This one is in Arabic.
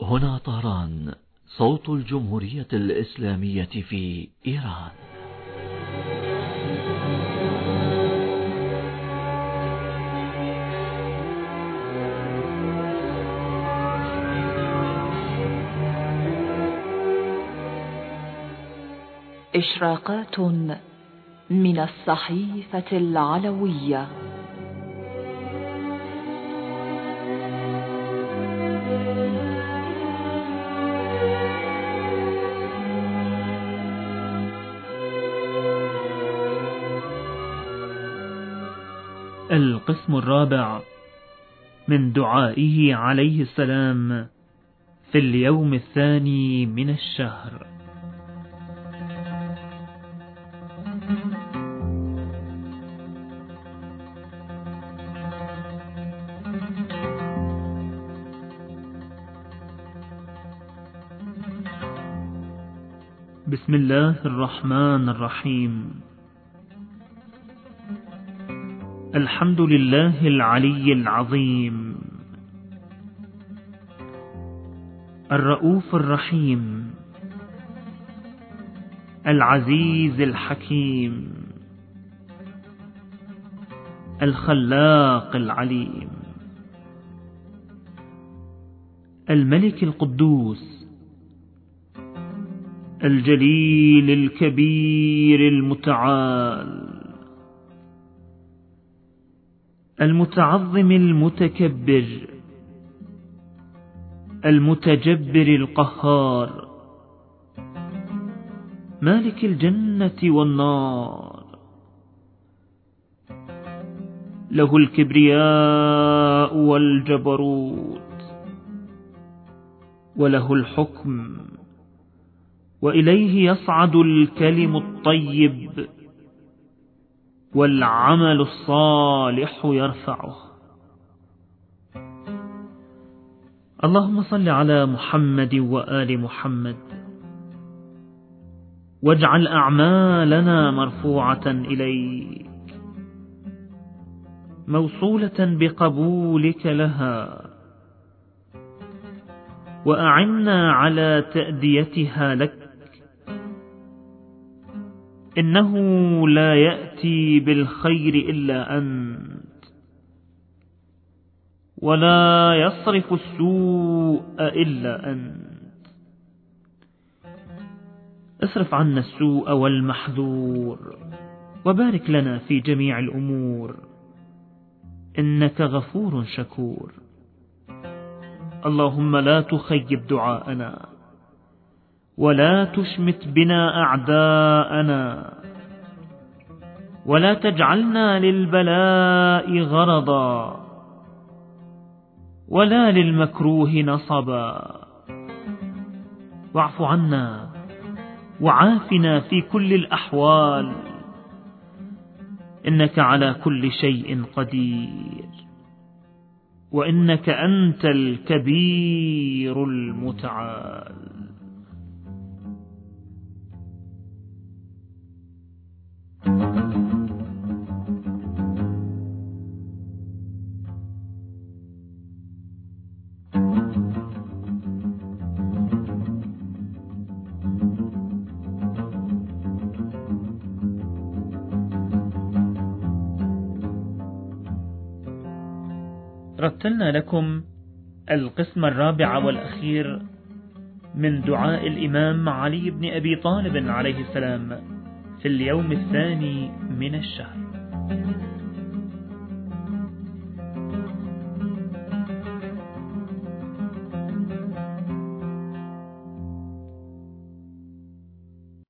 هنا طهران، صوت الجمهورية الإسلامية في إيران. إشراقات من الصحيفة العلوية. القسم الرابع من دعائه عليه السلام في اليوم الثاني من الشهر. بسم الله الرحمن الرحيم. الحمد لله العلي العظيم الرؤوف الرحيم العزيز الحكيم الخلاق العليم الملك القدوس الجليل الكبير المتعال المتعظم المتكبر المتجبر القهار مالك الجنة والنار، له الكبرياء والجبروت وله الحكم، وإليه يصعد الكلم الطيب والعمل الصالح يرفعه. اللهم صل على محمد وآل محمد، واجعل أعمالنا مرفوعة إليك موصولة بقبولك لها، وأعنا على تأديتها لك، إنه لا يأتي بالخير إلا أنت، ولا يصرف السوء إلا أنت. اصرف عنا السوء والمحذور، وبارك لنا في جميع الأمور، إنك غفور شكور. اللهم لا تخيب دعاءنا، ولا تشمت بنا أعداءنا، ولا تجعلنا للبلاء غرضا، ولا للمكروه نصبا. واعف عنا وعافنا في كل الأحوال، إنك على كل شيء قدير، وإنك أنت الكبير المتعال. رتلنا لكم القسم الرابع والأخير من دعاء الإمام علي بن أبي طالب عليه السلام في اليوم الثاني من الشهر.